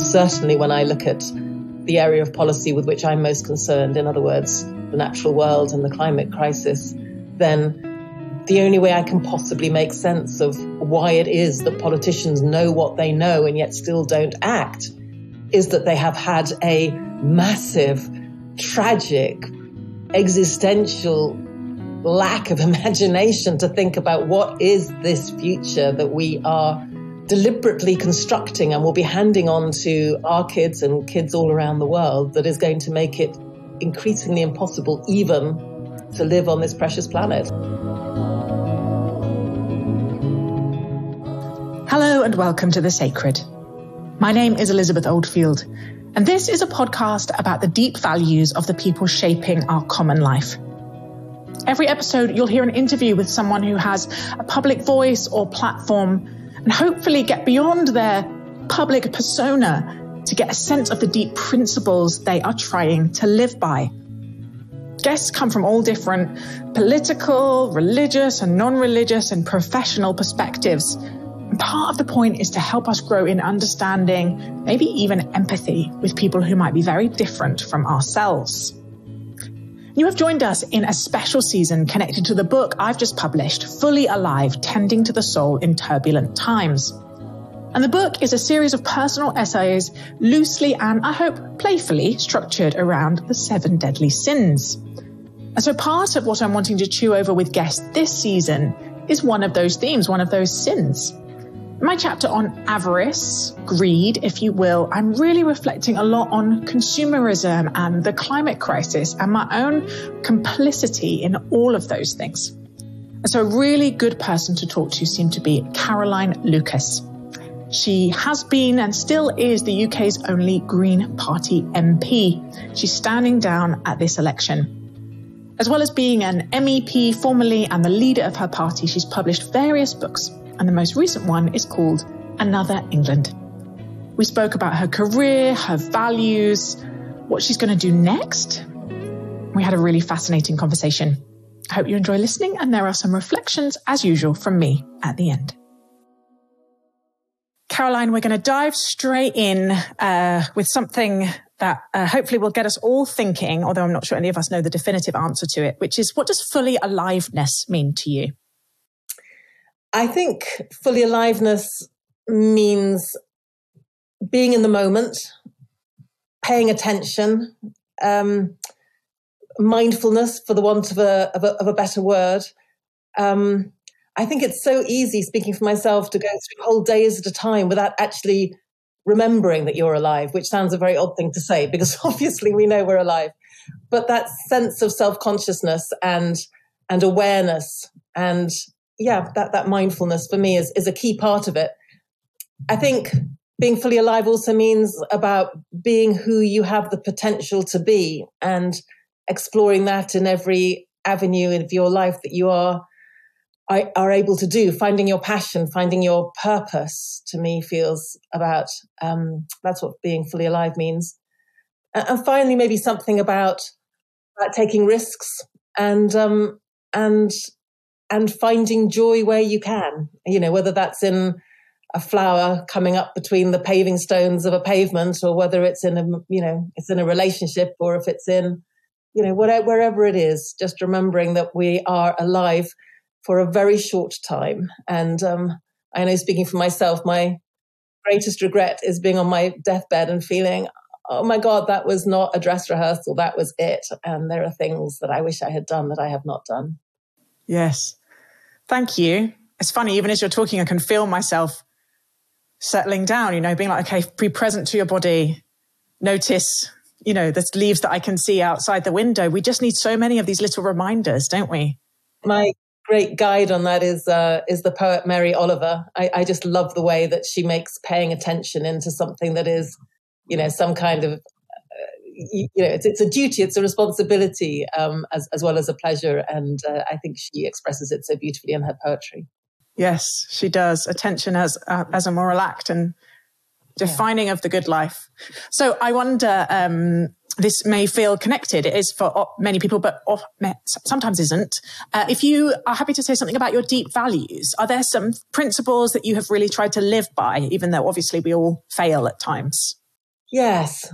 And certainly when I look at the area of policy with which I'm most concerned, in other words, the natural world and the climate crisis, then the only way I can possibly make sense of why it is that politicians know what they know and yet still don't act is that they have had a massive, tragic, existential lack of imagination to think about what is this future that we are deliberately constructing and will be handing on to our kids and kids all around the world that is going to make it increasingly impossible even to live on this precious planet. Hello and welcome to The Sacred. My name is Elizabeth Oldfield, and this is a podcast about the deep values of the people shaping our common life. Every episode, you'll hear an interview with someone who has a public voice or platform and hopefully get beyond their public persona to get a sense of the deep principles they are trying to live by. Guests come from all different political, religious and non-religious and professional perspectives. And part of the point is to help us grow in understanding, maybe even empathy with people who might be very different from ourselves. You have joined us in a special season connected to the book I've just published, Fully Alive, Tending to the Soul in Turbulent Times. And the book is a series of personal essays, loosely and, I hope, playfully structured around the 7 deadly sins. And so part of what I'm wanting to chew over with guests this season is one of those themes, one of those sins. In my chapter on avarice, greed, if you will, I'm really reflecting a lot on consumerism and the climate crisis and my own complicity in all of those things. And so a really good person to talk to seemed to be Caroline Lucas. She has been and still is the UK's only Green Party MP. She's standing down at this election. As well as being an MEP formerly and the leader of her party, she's published various books. And the most recent one is called Another England. We spoke about her career, her values, what she's going to do next. We had a really fascinating conversation. I hope you enjoy listening, and there are some reflections, as usual, from me at the end. Caroline, we're going to dive straight in with something that hopefully will get us all thinking, although I'm not sure any of us know the definitive answer to it, which is, what does fully aliveness mean to you? I think fully aliveness means being in the moment, paying attention, mindfulness, for the want of a better word. I think it's so easy, speaking for myself, to go through whole days at a time without actually remembering that you're alive, which sounds a very odd thing to say because obviously we know we're alive. But that sense of self-consciousness and awareness and that mindfulness for me is a key part of it. I think being fully alive also means about being who you have the potential to be and exploring that in every avenue of your life that you are able to do. Finding your passion, finding your purpose, to me feels about, that's what being fully alive means. And finally, maybe something about taking risks and finding joy where you can, whether that's in a flower coming up between the paving stones of a pavement, or whether it's in a relationship, or if it's in, wherever it is, just remembering that we are alive for a very short time. And I know, speaking for myself, my greatest regret is being on my deathbed and feeling, oh my God, that was not a dress rehearsal, that was it. And there are things that I wish I had done that I have not done. Yes. Thank you. It's funny, even as you're talking, I can feel myself settling down, being like, okay, be present to your body, notice, the leaves that I can see outside the window. We just need so many of these little reminders, don't we? My great guide on that is the poet Mary Oliver. I just love the way that she makes paying attention into something that is, some kind of, it's a duty, it's a responsibility, as well as a pleasure. And I think she expresses it so beautifully in her poetry. Yes, she does. Attention as a moral act and defining of the good life. So I wonder, this may feel connected. It is for many people, but sometimes isn't. If you are happy to say something about your deep values, are there some principles that you have really tried to live by, even though obviously we all fail at times? Yes.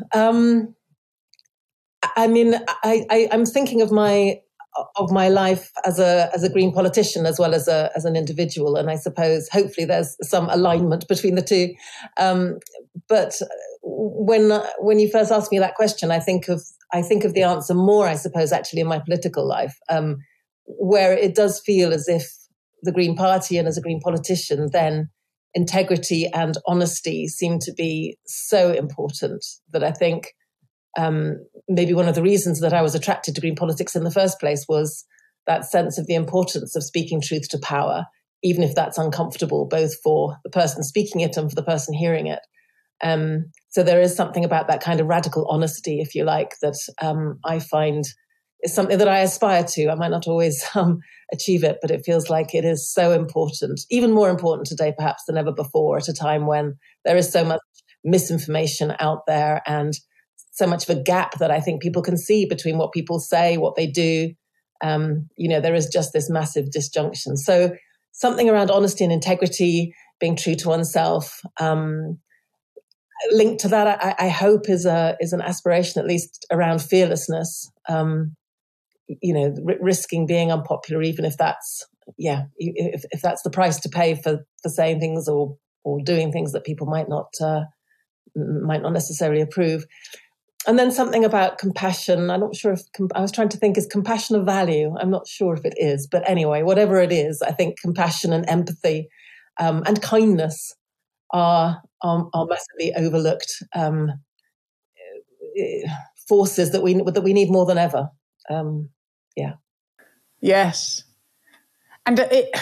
I mean, I'm thinking of my life as a Green politician as well as an individual, and I suppose hopefully there's some alignment between the two. But when you first asked me that question, I think of the answer more, I suppose, actually in my political life, where it does feel as if the Green Party and as a Green politician, then integrity and honesty seem to be so important that I think maybe one of the reasons that I was attracted to Green politics in the first place was that sense of the importance of speaking truth to power, even if that's uncomfortable, both for the person speaking it and for the person hearing it. So there is something about that kind of radical honesty, if you like, that I find is something that I aspire to. I might not always achieve it, but it feels like it is so important, even more important today perhaps than ever before, at a time when there is so much misinformation out there and so much of a gap that I think people can see between what people say, what they do. There is just this massive disjunction. So something around honesty and integrity, being true to oneself, linked to that, I hope is an aspiration, at least around fearlessness. Risking being unpopular, even if that's if that's the price to pay for saying things or doing things that people might not necessarily approve. And then something about compassion. I'm not sure if I was trying to think, is compassion a value? I'm not sure if it is, but anyway, whatever it is, I think compassion and empathy and kindness are massively overlooked forces that we need more than ever. Yes. And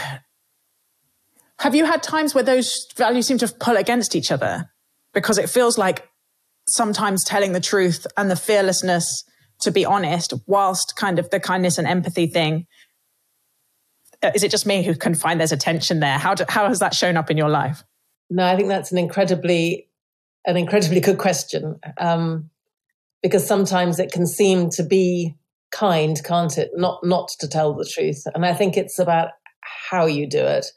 have you had times where those values seem to pull against each other? Because it feels like sometimes telling the truth and the fearlessness to be honest, whilst kind of the kindness and empathy thing, is it just me who can find there's a tension there? How has that shown up in your life? No, I think that's an incredibly good question, because sometimes it can seem to be kind, can't it? Not to tell the truth, and I think it's about how you do it.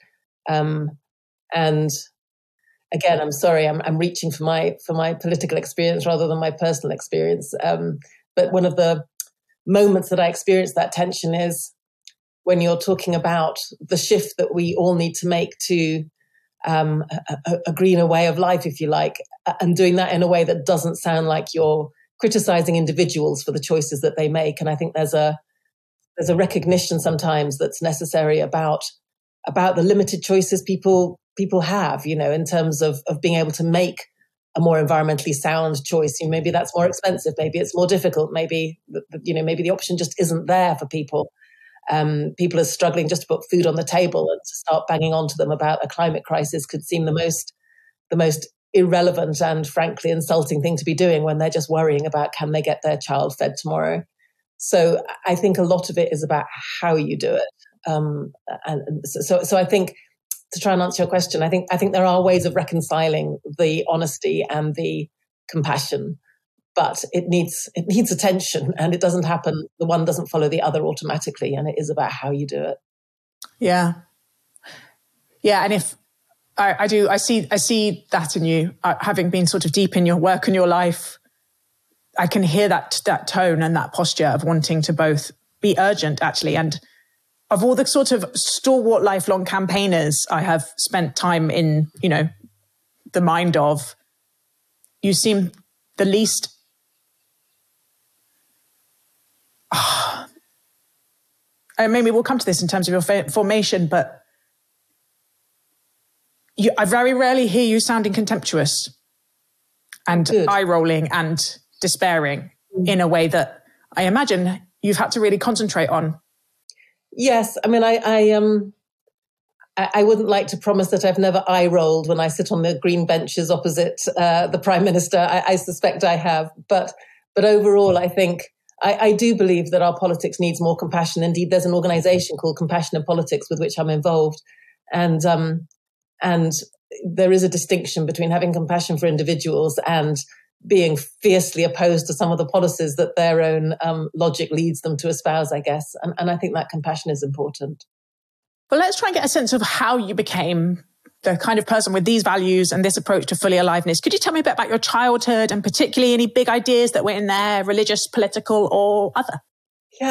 And again, I'm sorry, I'm reaching for my political experience rather than my personal experience. But one of the moments that I experienced that tension is when you're talking about the shift that we all need to make to a greener way of life, if you like, and doing that in a way that doesn't sound like you're criticizing individuals for the choices that they make. And I think there's a recognition sometimes that's necessary about the limited choices people have, in terms of being able to make a more environmentally sound choice. Maybe that's more expensive, maybe it's more difficult, maybe the option just isn't there for people. People are struggling just to put food on the table, and to start banging onto them about a climate crisis could seem the most irrelevant and frankly insulting thing to be doing when they're just worrying about can they get their child fed tomorrow. So I think a lot of it is about how you do it. And so I think, to try and answer your question, I think there are ways of reconciling the honesty and the compassion, but it needs attention, and it doesn't happen. The one doesn't follow the other automatically, and it is about how you do it. Yeah. And if I see that in you, having been sort of deep in your work and your life, I can hear that tone and that posture of wanting to both be urgent, actually. And of all the sort of stalwart lifelong campaigners I have spent time in, the mind of, you seem the least... maybe we'll come to this in terms of your formation, but I very rarely hear you sounding contemptuous and eye-rolling and despairing in a way that I imagine you've had to really concentrate on. Yes, I mean, I wouldn't like to promise that I've never eye-rolled when I sit on the green benches opposite the Prime Minister. I suspect I have, but overall, I think I do believe that our politics needs more compassion. Indeed, there's an organisation called Compassion in Politics with which I'm involved, and there is a distinction between having compassion for individuals and being fiercely opposed to some of the policies that their own logic leads them to espouse, I guess. And I think that compassion is important. Well, let's try and get a sense of how you became the kind of person with these values and this approach to fully aliveness. Could you tell me a bit about your childhood and particularly any big ideas that were in there, religious, political, or other? Yeah,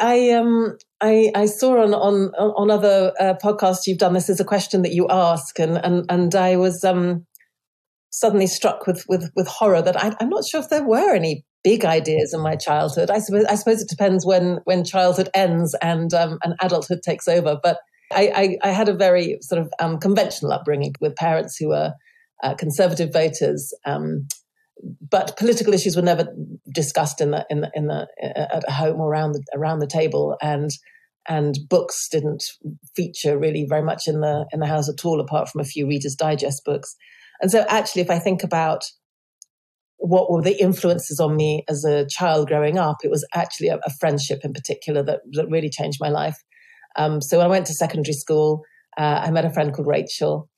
I saw on other podcasts you've done, this is a question that you ask, and I was suddenly struck with horror that I'm not sure if there were any big ideas in my childhood. I suppose it depends when childhood ends and adulthood takes over. But I had a very sort of conventional upbringing with parents who were conservative voters. But political issues were never discussed at home or around the table, and books didn't feature really very much in the house at all, apart from a few Reader's Digest books. And so, actually, if I think about what were the influences on me as a child growing up, it was actually a friendship in particular that really changed my life. So when I went to secondary school, I met a friend called Rachel.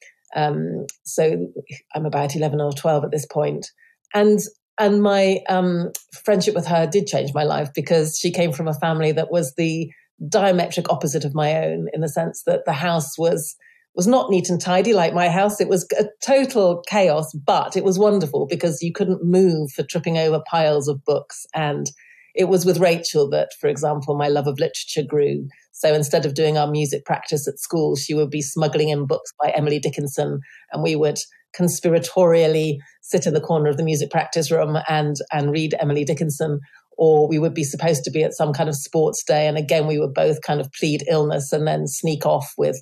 So I'm about 11 or 12 at this point. And my friendship with her did change my life, because she came from a family that was the diametric opposite of my own, in the sense that the house was not neat and tidy like my house. It was a total chaos, but it was wonderful because you couldn't move for tripping over piles of books. And it was with Rachel that, for example, my love of literature grew. So instead of doing our music practice at school, she would be smuggling in books by Emily Dickinson, and we would conspiratorially sit in the corner of the music practice room and read Emily Dickinson. Or we would be supposed to be at some kind of sports day, and again we would both kind of plead illness and then sneak off with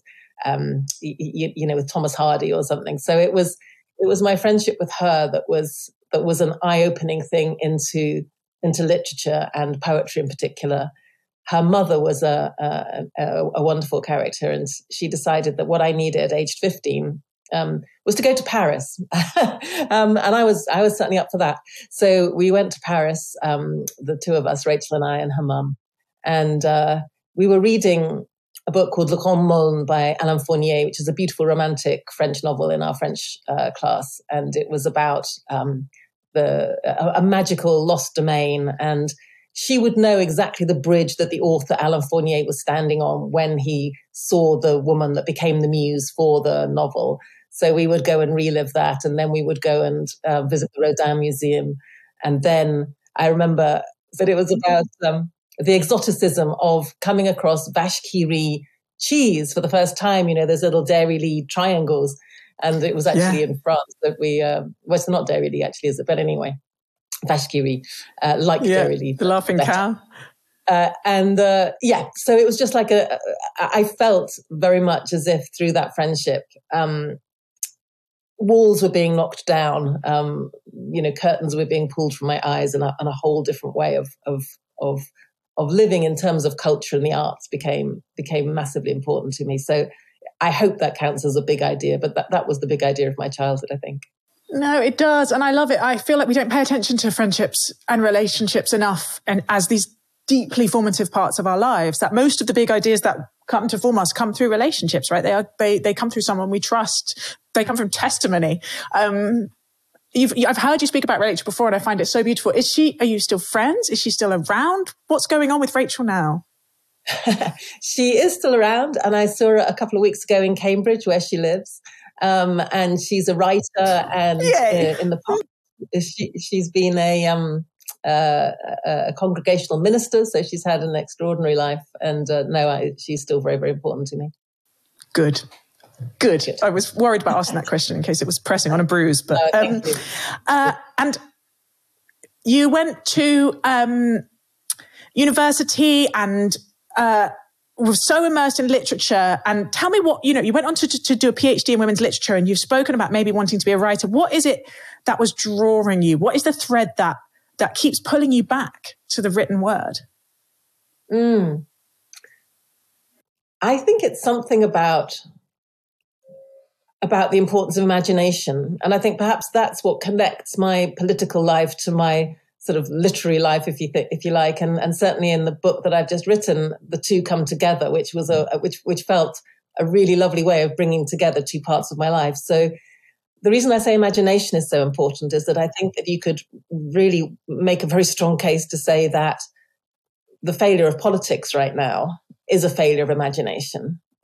with Thomas Hardy or something. So it was my friendship with her that was an eye-opening thing into literature and poetry in particular. Her mother was a wonderful character, and she decided that what I needed, aged 15, was to go to Paris, and I was certainly up for that. So we went to Paris, the two of us, Rachel and I, and her mum, and we were reading a book called Le Grand Maulne by Alain Fournier, which is a beautiful romantic French novel in our French class. And it was about a magical lost domain. And she would know exactly the bridge that the author Alain Fournier was standing on when he saw the woman that became the muse for the novel. So we would go and relive that. And then we would go and visit the Rodin Museum. And then I remember that it was about the exoticism of coming across vache qui rit cheese for the first time, those little Dairy-Lee triangles. And it was actually in France that we, it's not Dairy-Lee actually, is it? But anyway, vache qui rit, Dairy-Lee. The laughing cow. So it was just like I felt very much as if through that friendship, walls were being knocked down, curtains were being pulled from my eyes, and a whole different way of living in terms of culture and the arts became massively important to me. So I hope that counts as a big idea, but that was the big idea of my childhood, I think. No, it does. And I love it. I feel like we don't pay attention to friendships and relationships enough, and as these deeply formative parts of our lives, that most of the big ideas that come to form us come through relationships, right? They come through someone we trust. They come from testimony. I've heard you speak about Rachel before, and I find it so beautiful. Are you still friends? Is she still around? What's going on with Rachel now? She is still around, and I saw her a couple of weeks ago in Cambridge, where she lives. And she's a writer, and in the past, she's been a congregational minister, so she's had an extraordinary life. And she's still very, very important to me. Good. I was worried about asking that question in case it was pressing on a bruise. But thank you. And you went to university and were so immersed in literature. And tell me what, you went on to do a PhD in women's literature, and you've spoken about maybe wanting to be a writer. What is it that was drawing you? What is the thread that keeps pulling you back to the written word? I think it's something about the importance of imagination. And I think perhaps that's what connects my political life to my sort of literary life, if you like. And certainly in the book that I've just written, the two come together, which was which felt a really lovely way of bringing together two parts of my life. So the reason I say imagination is so important is that I think that you could really make a very strong case to say that the failure of politics right now is a failure of imagination.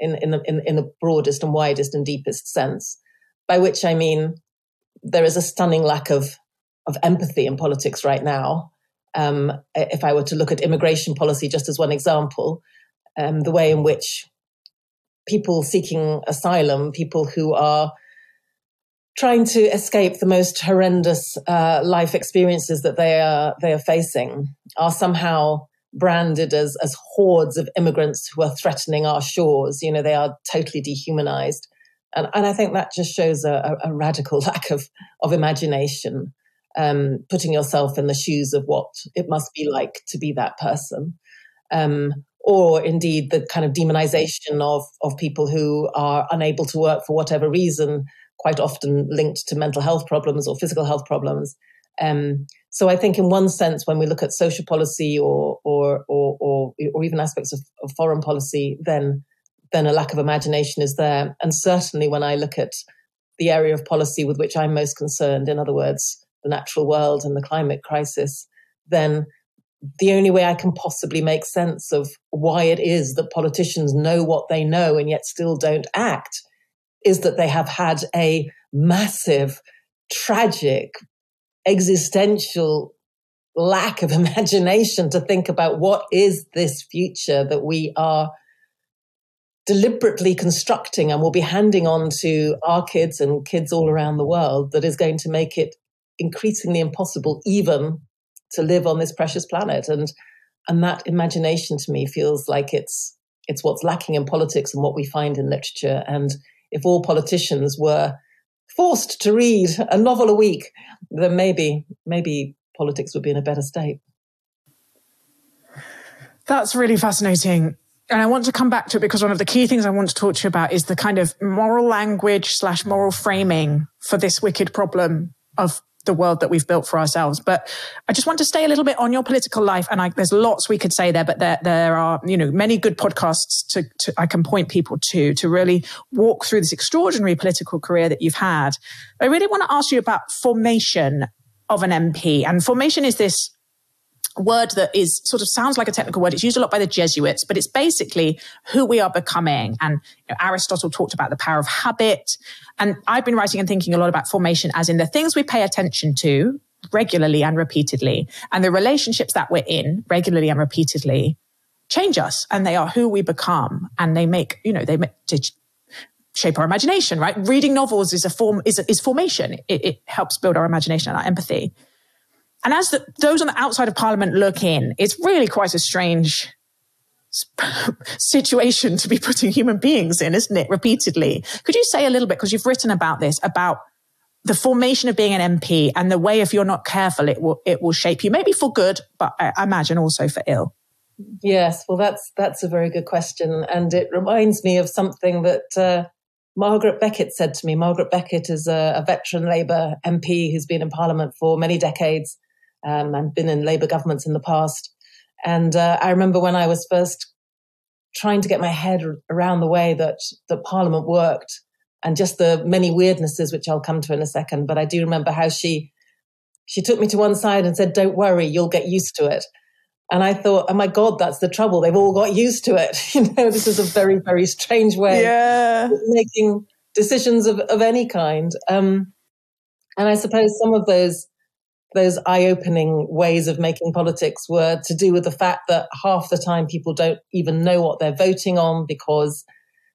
in the broadest and widest and deepest sense, by which I mean there is a stunning lack of empathy in politics right now. If I were to look at immigration policy just as one example, the way in which people seeking asylum, people who are trying to escape the most horrendous life experiences that they are facing, are somehow branded as hordes of immigrants who are threatening our shores. They are totally dehumanized. And I think that just shows a radical lack of imagination, putting yourself in the shoes of what it must be like to be that person. Or indeed the kind of demonization of people who are unable to work for whatever reason, quite often linked to mental health problems or physical health problems. So I think in one sense, when we look at social policy or even aspects of foreign policy, then a lack of imagination is there. And certainly when I look at the area of policy with which I'm most concerned, in other words, the natural world and the climate crisis, then the only way I can possibly make sense of why it is that politicians know what they know and yet still don't act is that they have had a massive, tragic, existential lack of imagination to think about what is this future that we are deliberately constructing and will be handing on to our kids and kids all around the world, that is going to make it increasingly impossible even to live on this precious planet. And that imagination to me feels like it's what's lacking in politics and what we find in literature. And if all politicians were forced to read a novel a week, then maybe politics would be in a better state. That's really fascinating. And I want to come back to it because one of the key things I want to talk to you about is the kind of moral language / moral framing for this wicked problem of the world that we've built for ourselves. But I just want to stay a little bit on your political life. And there's lots we could say there, but there are, many good podcasts I can point people to really walk through this extraordinary political career that you've had. I really want to ask you about formation of an MP. And formation is this word that is sort of sounds like a technical word. It's used a lot by the Jesuits, but it's basically who we are becoming. And Aristotle talked about the power of habit. And I've been writing and thinking a lot about formation as in the things we pay attention to regularly and repeatedly, and the relationships that we're in regularly and repeatedly change us, and they are who we become, and they shape our imagination, right? Reading novels is formation. It helps build our imagination and our empathy. And as those on the outside of Parliament look in, it's really quite a strange situation to be putting human beings in, isn't it, repeatedly? Could you say a little bit, because you've written about this, about the formation of being an MP and the way, if you're not careful, it will shape you, maybe for good, but I imagine also for ill? Yes, well, that's a very good question. And it reminds me of something that Margaret Beckett said to me. Margaret Beckett is a veteran Labour MP who's been in Parliament for many decades and been in Labour governments in the past. And I remember when I was first trying to get my head around the way that Parliament worked and just the many weirdnesses, which I'll come to in a second. But I do remember how she took me to one side and said, "Don't worry, you'll get used to it." And I thought, oh my God, that's the trouble. They've all got used to it. This is a very, very strange way of making decisions of any kind. And I suppose some of those eye-opening ways of making politics were to do with the fact that half the time people don't even know what they're voting on because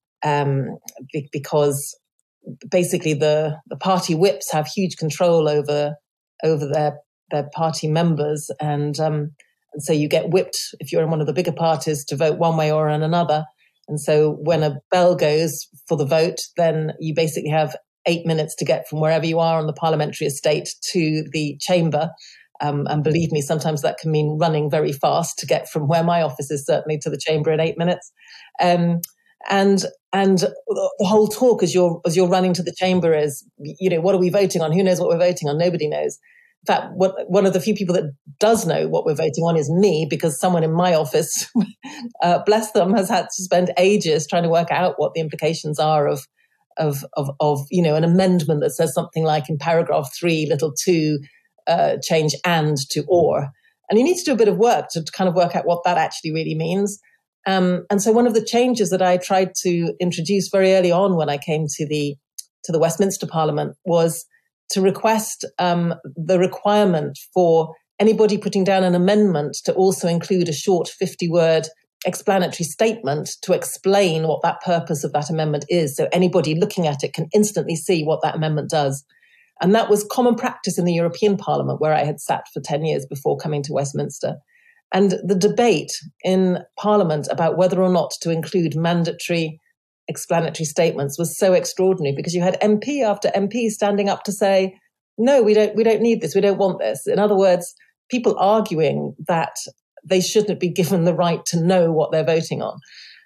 basically the party whips have huge control over their party members, and so you get whipped if you're in one of the bigger parties to vote one way or another. And so when a bell goes for the vote, then you basically have 8 minutes to get from wherever you are on the parliamentary estate to the chamber. And believe me, sometimes that can mean running very fast to get from where my office is certainly to the chamber in 8 minutes. And the whole talk as you're running to the chamber is, what are we voting on? Who knows what we're voting on? Nobody knows. In fact, one of the few people that does know what we're voting on is me, because someone in my office, bless them, has had to spend ages trying to work out what the implications are of an amendment that says something like in paragraph 3, little 2, change and to or. And you need to do a bit of work to kind of work out what that actually really means. And so one of the changes that I tried to introduce very early on when I came to the Westminster Parliament was to request the requirement for anybody putting down an amendment to also include a short 50-word explanatory statement to explain what that purpose of that amendment is. So anybody looking at it can instantly see what that amendment does. And that was common practice in the European Parliament, where I had sat for 10 years before coming to Westminster. And the debate in Parliament about whether or not to include mandatory explanatory statements was so extraordinary, because you had MP after MP standing up to say, no, we don't need this, we don't want this. In other words, people arguing that they shouldn't be given the right to know what they're voting on.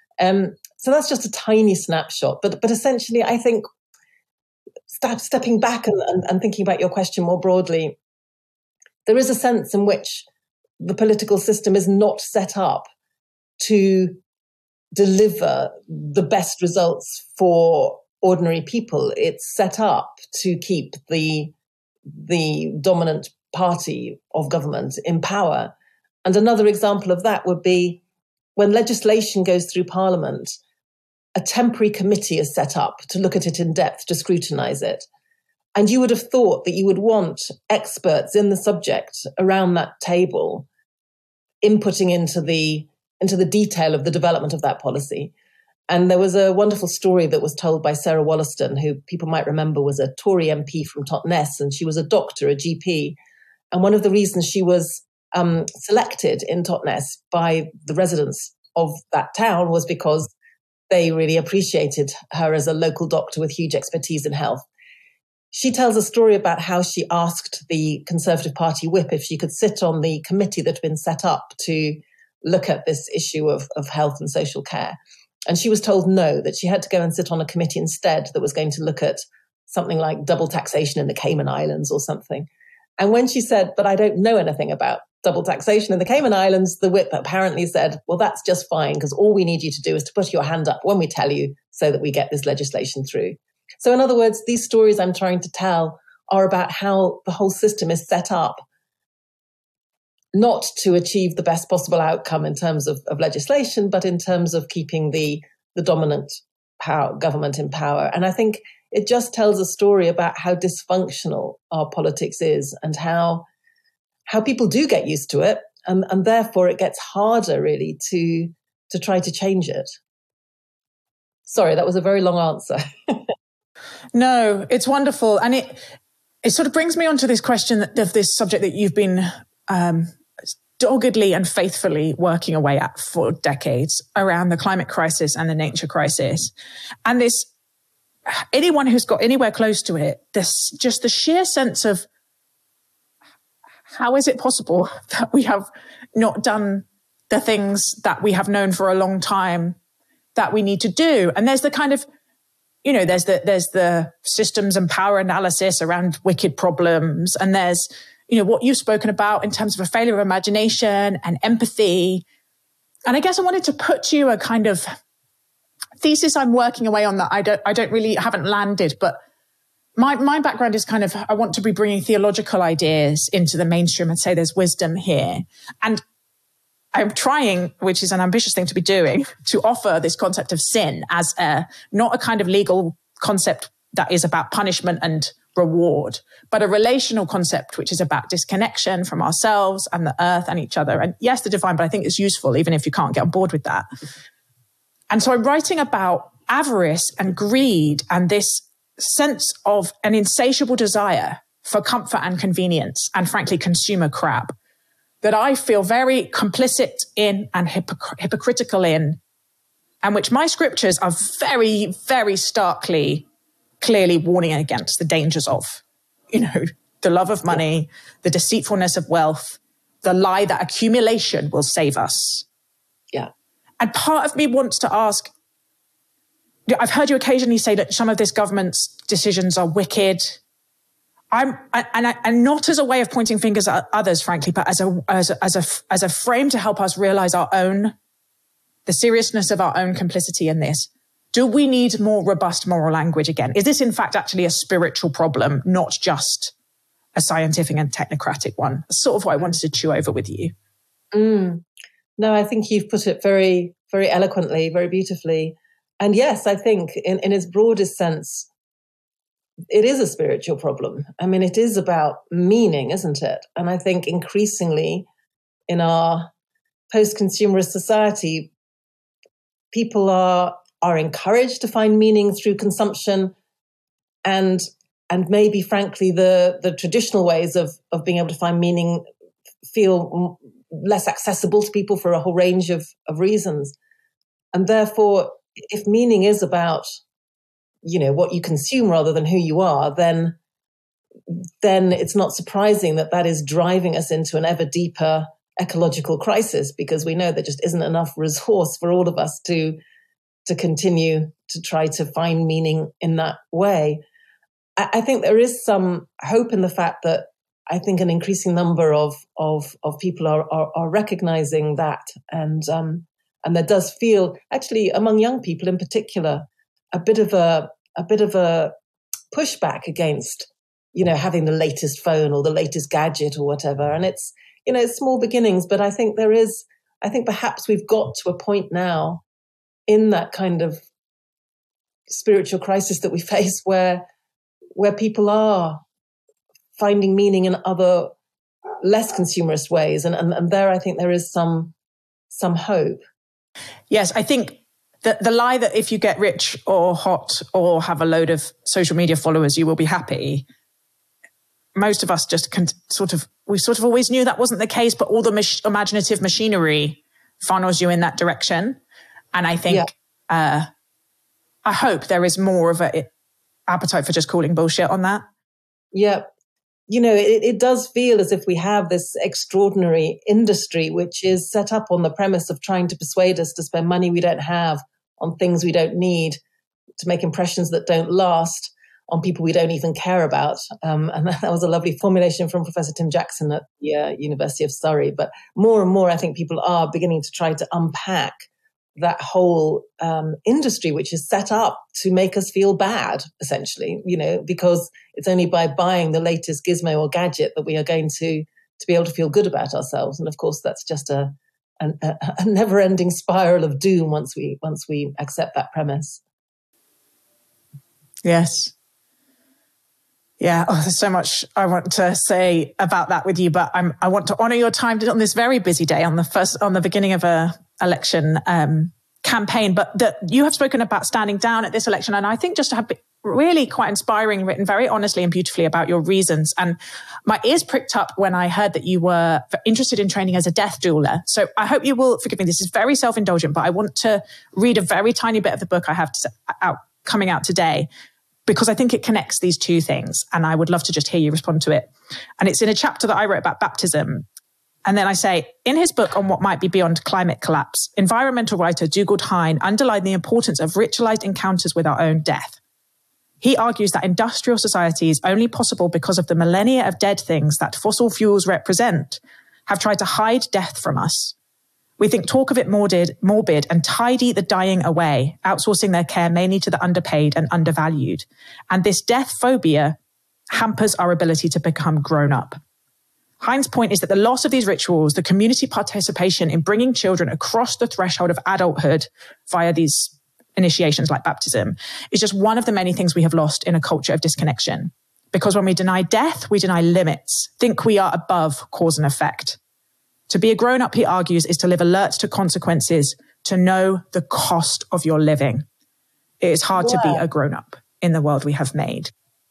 So that's just a tiny snapshot. But essentially, I think stepping back and thinking about your question more broadly, there is a sense in which the political system is not set up to deliver the best results for ordinary people. It's set up to keep the dominant party of government in power. And another example of that would be when legislation goes through Parliament, a temporary committee is set up to look at it in depth, to scrutinise it. And you would have thought that you would want experts in the subject around that table inputting into the detail of the development of that policy. And there was a wonderful story that was told by Sarah Wollaston, who people might remember was a Tory MP from Totnes, and she was a doctor, a GP. And one of the reasons she was selected in Totnes by the residents of that town was because they really appreciated her as a local doctor with huge expertise in health. She tells a story about how she asked the Conservative Party whip if she could sit on the committee that had been set up to look at this issue of health and social care. And she was told no, that she had to go and sit on a committee instead that was going to look at something like double taxation in the Cayman Islands or something. And when she said, but I don't know anything about double taxation in the Cayman Islands, the whip apparently said, well, that's just fine, because all we need you to do is to put your hand up when we tell you so that we get this legislation through. So in other words, these stories I'm trying to tell are about how the whole system is set up not to achieve the best possible outcome in terms of legislation, but in terms of keeping the dominant government in power. And I think it just tells a story about how dysfunctional our politics is and how people do get used to it. And therefore it gets harder really to try to change it. Sorry, that was a very long answer. No, it's wonderful. And it sort of brings me on to this question of this subject that you've been doggedly and faithfully working away at for decades around the climate crisis and the nature crisis. And this, anyone who's got anywhere close to it, just the sheer sense of how is it possible that we have not done the things that we have known for a long time that we need to do? And there's the kind of, there's the systems and power analysis around wicked problems. And there's, what you've spoken about in terms of a failure of imagination and empathy. And I guess I wanted to put to you a kind of thesis I'm working away on that I haven't landed, but my background is kind of, I want to be bringing theological ideas into the mainstream and say there's wisdom here. And I'm trying, which is an ambitious thing to be doing, to offer this concept of sin as not a kind of legal concept that is about punishment and reward, but a relational concept which is about disconnection from ourselves and the earth and each other. And yes, the divine, but I think it's useful even if you can't get on board with that. And so I'm writing about avarice and greed and this sense of an insatiable desire for comfort and convenience and frankly consumer crap that I feel very complicit in and hypocritical in, and which my scriptures are very, very starkly, clearly warning against the dangers of, the love of money, the deceitfulness of wealth, the lie that accumulation will save us. Yeah. And part of me wants to ask, I've heard you occasionally say that some of this government's decisions are wicked. And not as a way of pointing fingers at others, frankly, but as a frame to help us realize the seriousness of our own complicity in this. Do we need more robust moral language again? Is this in fact actually a spiritual problem, not just a scientific and technocratic one? That's sort of what I wanted to chew over with you. No, I think you've put it very, very eloquently, very beautifully. And yes, I think in its broadest sense, it is a spiritual problem. I mean, it is about meaning, isn't it? And I think increasingly in our post-consumerist society, people are encouraged to find meaning through consumption, and maybe, frankly, the traditional ways of being able to find meaning feel less accessible to people for a whole range of reasons. And therefore, if meaning is about, what you consume rather than who you are, then it's not surprising that is driving us into an ever deeper ecological crisis, because we know there just isn't enough resource for all of us to continue to try to find meaning in that way. I think there is some hope in the fact that I think an increasing number of people are recognizing that, and there does feel, actually among young people in particular, a bit of a pushback against having the latest phone or the latest gadget or whatever. And it's small beginnings, but I think perhaps we've got to a point now in that kind of spiritual crisis that we face where people are finding meaning in other less consumerist ways. And there, I think there is some hope. Yes, I think the lie that if you get rich or hot or have a load of social media followers, you will be happy. Most of us just we always knew that wasn't the case, but all the imaginative machinery funnels you in that direction. And I think, I hope there is more of an appetite for just calling bullshit on that. Yeah. It does feel as if we have this extraordinary industry which is set up on the premise of trying to persuade us to spend money we don't have on things we don't need, to make impressions that don't last on people we don't even care about. And that was a lovely formulation from Professor Tim Jackson at the University of Surrey. But more and more, I think people are beginning to try to unpack that whole industry, which is set up to make us feel bad, essentially, because it's only by buying the latest gizmo or gadget that we are going to be able to feel good about ourselves. And of course, that's just a never-ending spiral of doom once we accept that premise. Yes. Yeah, there's so much I want to say about that with you, but I want to honour your time on this very busy day on the beginning of a election campaign. But you have spoken about standing down at this election, and I think just to have been really quite inspiring, written very honestly and beautifully about your reasons. And my ears pricked up when I heard that you were interested in training as a death doula. So I hope you will forgive me. This is very self-indulgent, but I want to read a very tiny bit of the book I have coming out today, because I think it connects these two things, and I would love to just hear you respond to it. And it's in a chapter that I wrote about baptism. And then I say, in his book on what might be beyond climate collapse, environmental writer Dugald Hine underlined the importance of ritualized encounters with our own death. He argues that industrial society is only possible because of the millennia of dead things that fossil fuels represent have tried to hide death from us. We think talk of it morbid and tidy the dying away, outsourcing their care mainly to the underpaid and undervalued. And this death phobia hampers our ability to become grown up. Hine's point is that the loss of these rituals, the community participation in bringing children across the threshold of adulthood via these initiations like baptism, is just one of the many things we have lost in a culture of disconnection. Because when we deny death, we deny limits, think we are above cause and effect. To be a grown-up, he argues, is to live alert to consequences, to know the cost of your living. It is hard to be a grown-up in the world we have made.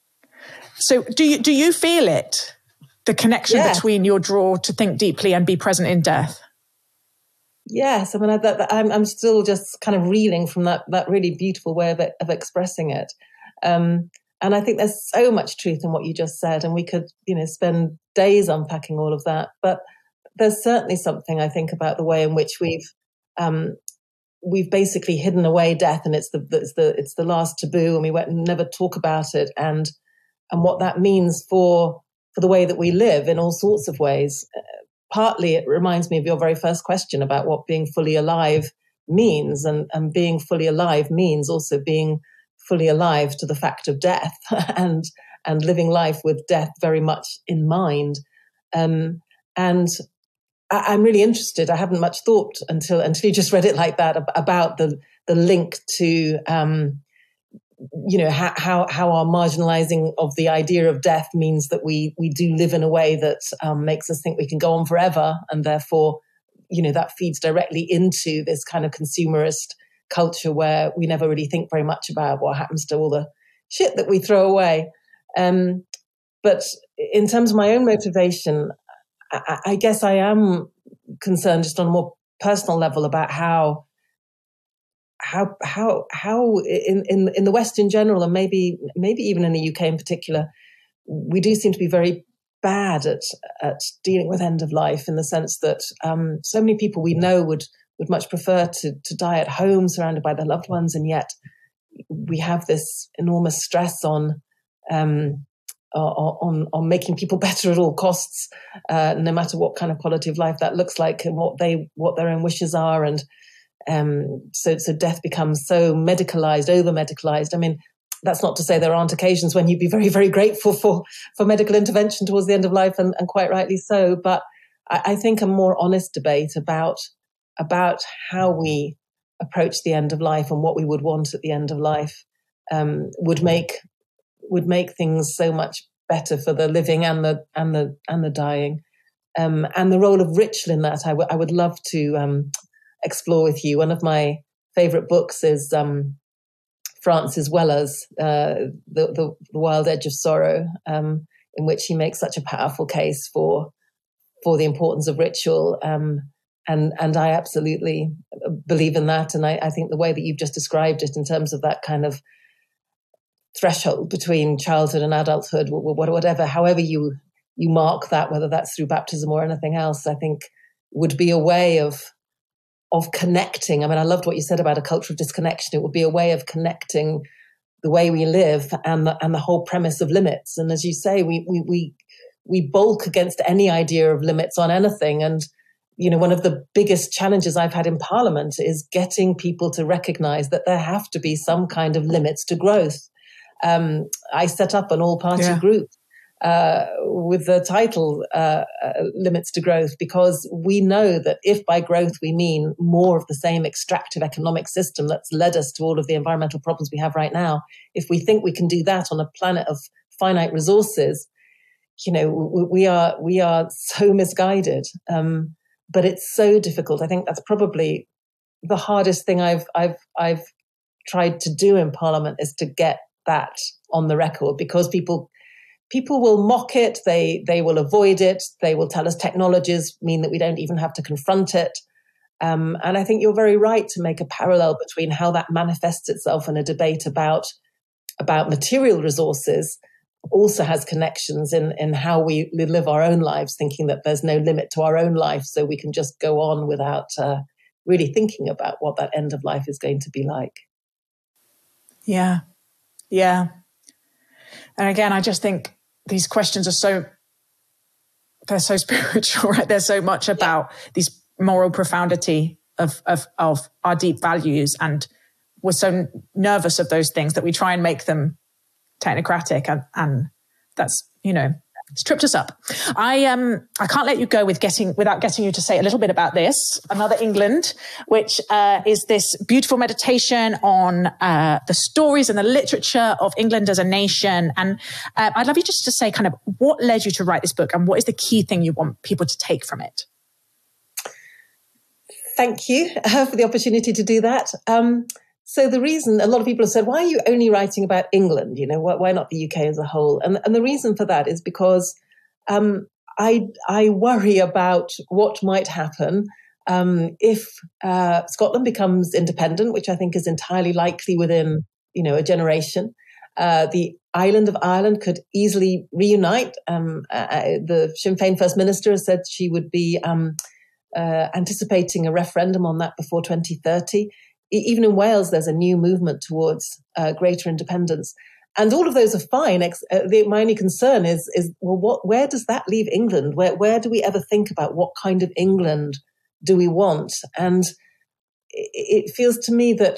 So do you feel it? The connection between your draw to think deeply and be present in death? Yes, I mean, I'm still just kind of reeling from that really beautiful way of expressing it. And I think there's so much truth in what you just said, and we could, spend days unpacking all of that. But there's certainly something, I think, about the way in which we've basically hidden away death, and it's the last taboo, and we never talk about it, and what that means for the way that we live in all sorts of ways. Partly it reminds me of your very first question about what being fully alive means, and being fully alive means also being fully alive to the fact of death and living life with death very much in mind. And I'm really interested. I haven't much thought until you just read it like that about the link to how our marginalizing of the idea of death means that we do live in a way that makes us think we can go on forever, and therefore that feeds directly into this kind of consumerist culture where we never really think very much about what happens to all the shit that we throw away. But in terms of my own motivation, I guess I am concerned just on a more personal level about how in the West in general, and maybe even in the UK in particular, we do seem to be very bad at dealing with end of life, in the sense that so many people we know would much prefer to die at home surrounded by their loved ones, and yet we have this enormous stress on making people better at all costs, no matter what kind of quality of life that looks like and what their own wishes are. And so death becomes so medicalized, over medicalized. I mean, that's not to say there aren't occasions when you'd be very, very grateful for medical intervention towards the end of life, and quite rightly so. But I think a more honest debate about how we approach the end of life and what we would want at the end of life would make things so much better for the living and the dying, and the role of ritual in that. I would love to explore with you. One of my favorite books is Francis Weller's the Wild Edge of Sorrow, in which he makes such a powerful case for the importance of ritual. And I absolutely believe in that. And I think the way that you've just described it, in terms of that kind of threshold between childhood and adulthood, whatever, however you mark that, whether that's through baptism or anything else, I think would be a way of connecting. I mean, I loved what you said about a culture of disconnection. It would be a way of connecting the way we live and the whole premise of limits. And as you say, we bulk against any idea of limits on anything. And one of the biggest challenges I've had in Parliament is getting people to recognize that there have to be some kind of limits to growth. I set up an all-party group with the title Limits to Growth, because we know that if by growth we mean more of the same extractive economic system that's led us to all of the environmental problems we have right now, if we think we can do that on a planet of finite resources, we are so misguided. But it's so difficult. I think that's probably the hardest thing I've tried to do in Parliament, is to get that on the record, because people will mock it, they will avoid it, they will tell us technologies mean that we don't even have to confront it. And I think you're very right to make a parallel between how that manifests itself in a debate about material resources also has connections in how we live our own lives, thinking that there's no limit to our own life, so we can just go on without really thinking about what that end of life is going to be like. Yeah. And again, I just think these questions are they're so spiritual, right? There's so much about these moral profundity of our deep values, and we're so nervous of those things that we try and make them technocratic, and that's, it's tripped us up. I can't let you go without getting you to say a little bit about this, Another England, which is this beautiful meditation on the stories and the literature of England as a nation. And I'd love you just to say kind of what led you to write this book, and what is the key thing you want people to take from it? Thank you for the opportunity to do that. So the reason, a lot of people have said, why are you only writing about England? Why not the UK as a whole? And the reason for that is because I worry about what might happen if Scotland becomes independent, which I think is entirely likely within a generation. The island of Ireland could easily reunite. The Sinn Féin First Minister has said she would be anticipating a referendum on that before 2030. Even in Wales, there's a new movement towards greater independence. And all of those are fine. My only concern is where does that leave England? Where do we ever think about what kind of England do we want? And it feels to me that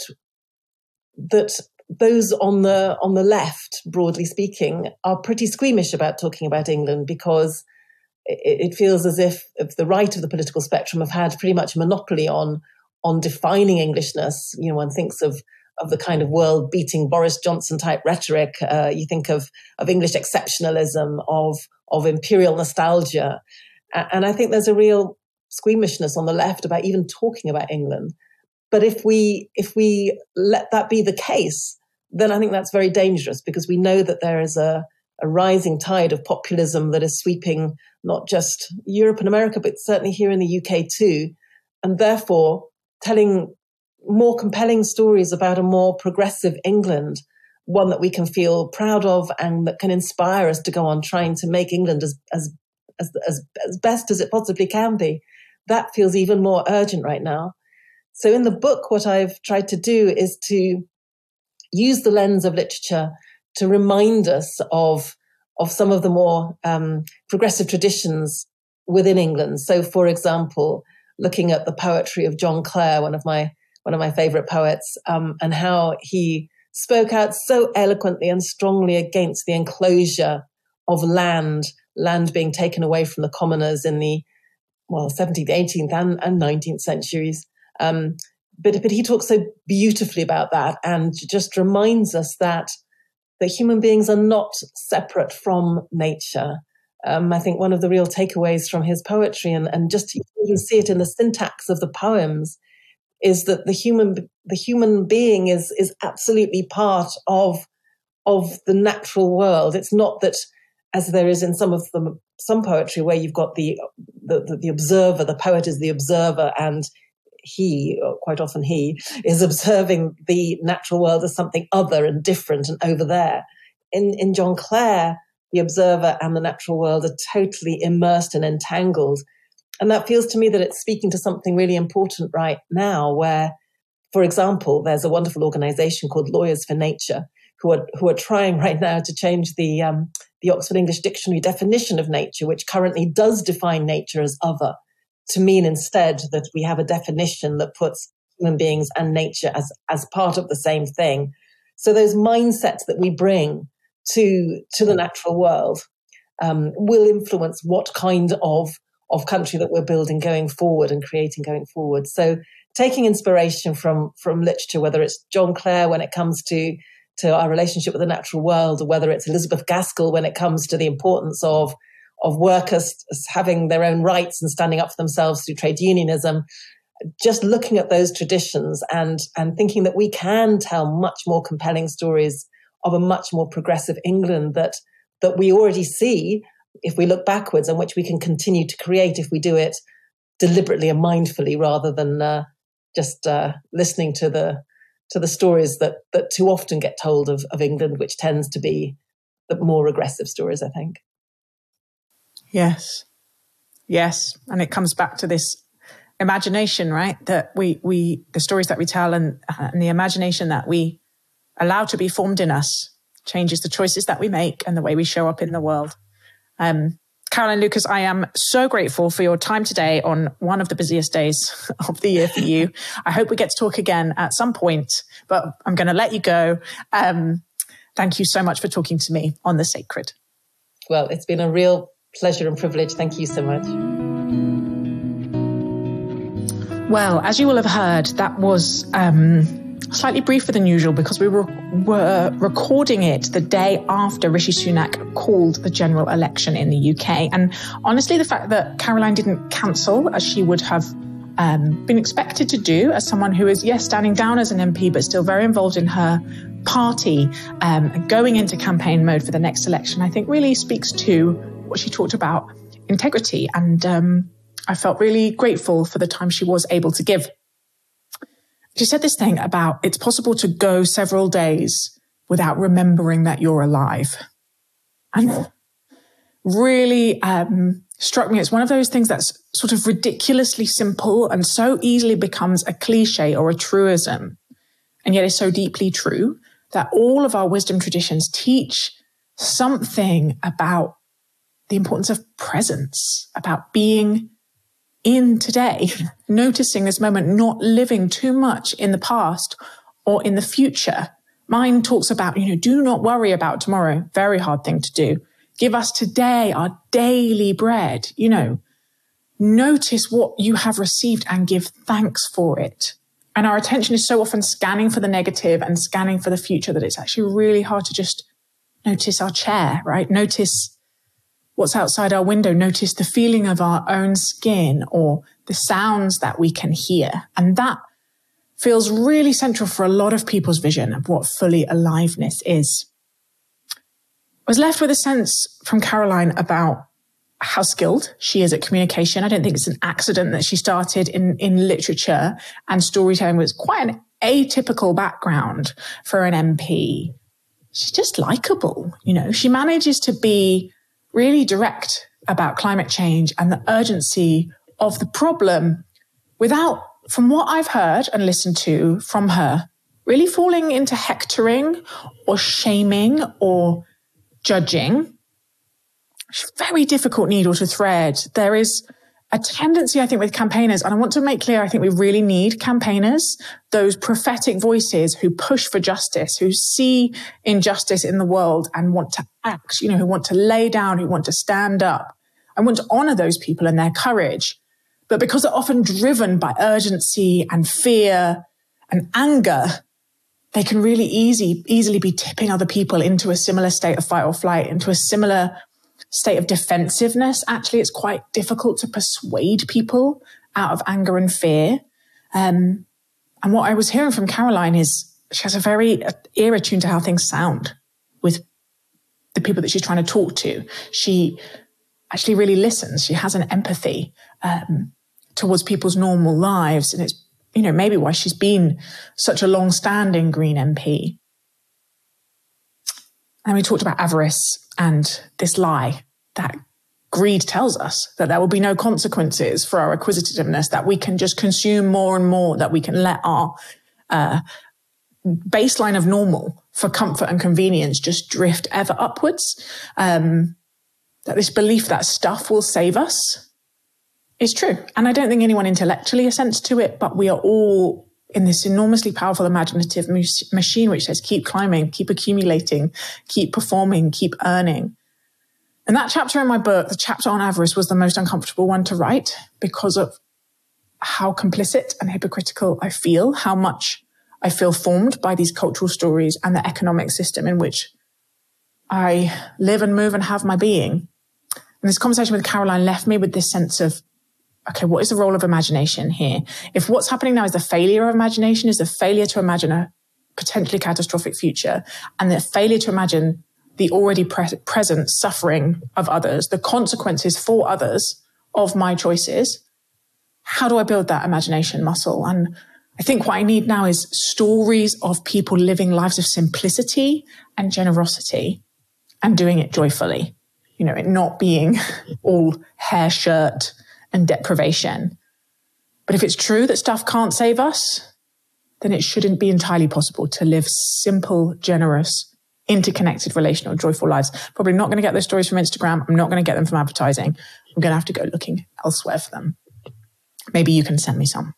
those on the left, broadly speaking, are pretty squeamish about talking about England, because it feels as if the right of the political spectrum have had pretty much a monopoly on defining Englishness. One thinks of the kind of world-beating Boris Johnson type rhetoric. You think of English exceptionalism, of imperial nostalgia, and I think there's a real squeamishness on the left about even talking about England. But if we let that be the case, then I think that's very dangerous, because we know that there is a rising tide of populism that is sweeping not just Europe and America, but certainly here in the UK too. And therefore, telling more compelling stories about a more progressive England, one that we can feel proud of and that can inspire us to go on trying to make England as best as it possibly can be, that feels even more urgent right now. So in the book, what I've tried to do is to use the lens of literature to remind us of some of the more progressive traditions within England. So, for example, looking at the poetry of John Clare, one of my favorite poets, and how he spoke out so eloquently and strongly against the enclosure of land being taken away from the commoners in the 17th, 18th, and 19th centuries. But he talks so beautifully about that, and just reminds us that human beings are not separate from nature. I think one of the real takeaways from his poetry, and just you can see it in the syntax of the poems, is that the human being is absolutely part of the natural world. It's not that, as there is in some poetry, where you've got the observer, the poet is the observer, and quite often he is observing the natural world as something other and different and over there. In John Clare, the observer and the natural world are totally immersed and entangled. And that feels to me that it's speaking to something really important right now, where, for example, there's a wonderful organization called Lawyers for Nature who are trying right now to change the Oxford English Dictionary definition of nature, which currently does define nature as other, to mean instead that we have a definition that puts human beings and nature as part of the same thing. So those mindsets that we bring to the natural world will influence what kind of country that we're building going forward and creating going forward. So taking inspiration from literature, whether it's John Clare when it comes to our relationship with the natural world, or whether it's Elizabeth Gaskell when it comes to the importance of workers having their own rights and standing up for themselves through trade unionism, just looking at those traditions and thinking that we can tell much more compelling stories of a much more progressive England that we already see if we look backwards, and which we can continue to create if we do it deliberately and mindfully, rather than just listening to the stories that too often get told of England, which tends to be the more regressive stories, I think. Yes. And it comes back to this imagination, right? That we the stories that we tell and the imagination that we allow to be formed in us changes the choices that we make and the way we show up in the world. Caroline Lucas, I am so grateful for your time today on one of the busiest days of the year for you. I hope we get to talk again at some point, but I'm going to let you go. Thank you so much for talking to me on The Sacred. Well, it's been a real pleasure and privilege. Thank you so much. Well, as you will have heard, that was slightly briefer than usual because we were recording it the day after Rishi Sunak called the general election in the UK. And honestly, the fact that Caroline didn't cancel as she would have been expected to do as someone who is, yes, standing down as an MP, but still very involved in her party, going into campaign mode for the next election, I think really speaks to what she talked about, integrity. And I felt really grateful for the time she was able to give. She said this thing about it's possible to go several days without remembering that you're alive. And really struck me. It's one of those things that's sort of ridiculously simple and so easily becomes a cliche or a truism, and yet is so deeply true that all of our wisdom traditions teach something about the importance of presence, about being in today, noticing this moment, not living too much in the past or in the future. Mine talks about, do not worry about tomorrow. Very hard thing to do. Give us today our daily bread. You know, notice what you have received and give thanks for it. And our attention is so often scanning for the negative and scanning for the future that it's actually really hard to just notice our chair, right? Notice what's outside our window. Notice the feeling of our own skin or the sounds that we can hear. And that feels really central for a lot of people's vision of what fully aliveness is. I was left with a sense from Caroline about how skilled she is at communication. I don't think it's an accident that she started in literature and storytelling was quite an atypical background for an MP. She's just likable, you know. She manages to be really direct about climate change and the urgency of the problem without, from what I've heard and listened to from her, really falling into hectoring or shaming or judging. It's a very difficult needle to thread. There is a tendency, I think, with campaigners, and I want to make clear, I think we really need campaigners, those prophetic voices who push for justice, who see injustice in the world and want to act, you know, who want to lay down, who want to stand up. I want to honor those people and their courage. But because they're often driven by urgency and fear and anger, they can really easily be tipping other people into a similar state of fight or flight, into a similar state of defensiveness. Actually, it's quite difficult to persuade people out of anger and fear. And what I was hearing from Caroline is she has a very ear attuned to how things sound with the people that she's trying to talk to. She actually really listens. She has an empathy towards people's normal lives. And it's, you know, maybe why she's been such a long-standing Green MP. And we talked about avarice and this lie that greed tells us, that there will be no consequences for our acquisitiveness, that we can just consume more and more, that we can let our baseline of normal for comfort and convenience just drift ever upwards. That this belief that stuff will save us is true. And I don't think anyone intellectually assents to it, but we are all in this enormously powerful imaginative machine which says keep climbing, keep accumulating, keep performing, keep earning. And that chapter in my book, the chapter on avarice, was the most uncomfortable one to write because of how complicit and hypocritical I feel, how much I feel formed by these cultural stories and the economic system in which I live and move and have my being. And this conversation with Caroline left me with this sense of, okay, what is the role of imagination here? If what's happening now is the failure of imagination, is the failure to imagine a potentially catastrophic future, and the failure to imagine the already present suffering of others, the consequences for others of my choices, how do I build that imagination muscle? And I think what I need now is stories of people living lives of simplicity and generosity and doing it joyfully. You know, it not being all hair shirt and deprivation. But if it's true that stuff can't save us, then it shouldn't be entirely possible to live simple, generous, interconnected, relational, joyful lives. Probably not going to get those stories from Instagram. I'm not going to get them from advertising. I'm going to have to go looking elsewhere for them. Maybe you can send me some.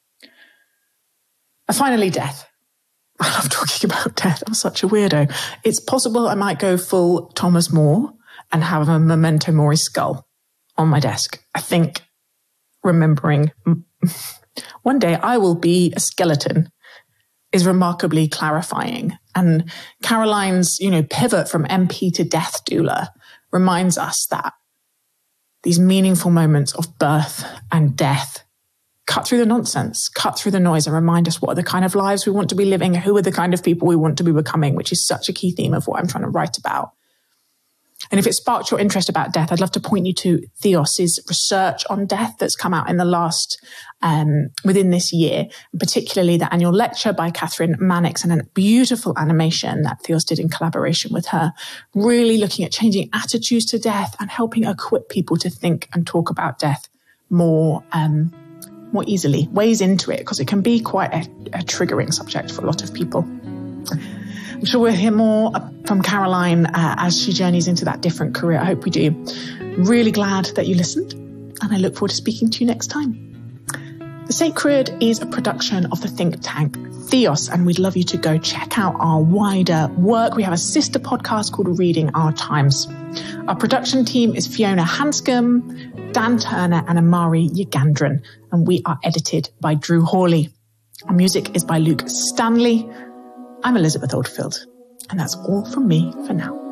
And finally, death. I love talking about death. I'm such a weirdo. It's possible I might go full Thomas More and have a Memento Mori skull on my desk. I think remembering one day I will be a skeleton is remarkably clarifying. And Caroline's, pivot from MP to death doula reminds us that these meaningful moments of birth and death cut through the nonsense, cut through the noise, and remind us what are the kind of lives we want to be living, who are the kind of people we want to be becoming, which is such a key theme of what I'm trying to write about. And if it sparked your interest about death, I'd love to point you to Theos's research on death that's come out in the last, within this year, particularly the annual lecture by Catherine Mannix and a beautiful animation that Theos did in collaboration with her, really looking at changing attitudes to death and helping equip people to think and talk about death more easily, ways into it, because it can be quite a triggering subject for a lot of people. I'm sure we'll hear more from Caroline as she journeys into that different career. I hope we do. Really glad that you listened, and I look forward to speaking to you next time. The Sacred is a production of the think tank Theos, and we'd love you to go check out our wider work. We have a sister podcast called Reading Our Times. Our production team is Fiona Hanscom, Dan Turner and Amari Yagandran, and we are edited by Drew Hawley. Our music is by Luke Stanley. I'm Elizabeth Oldfield, and that's all from me for now.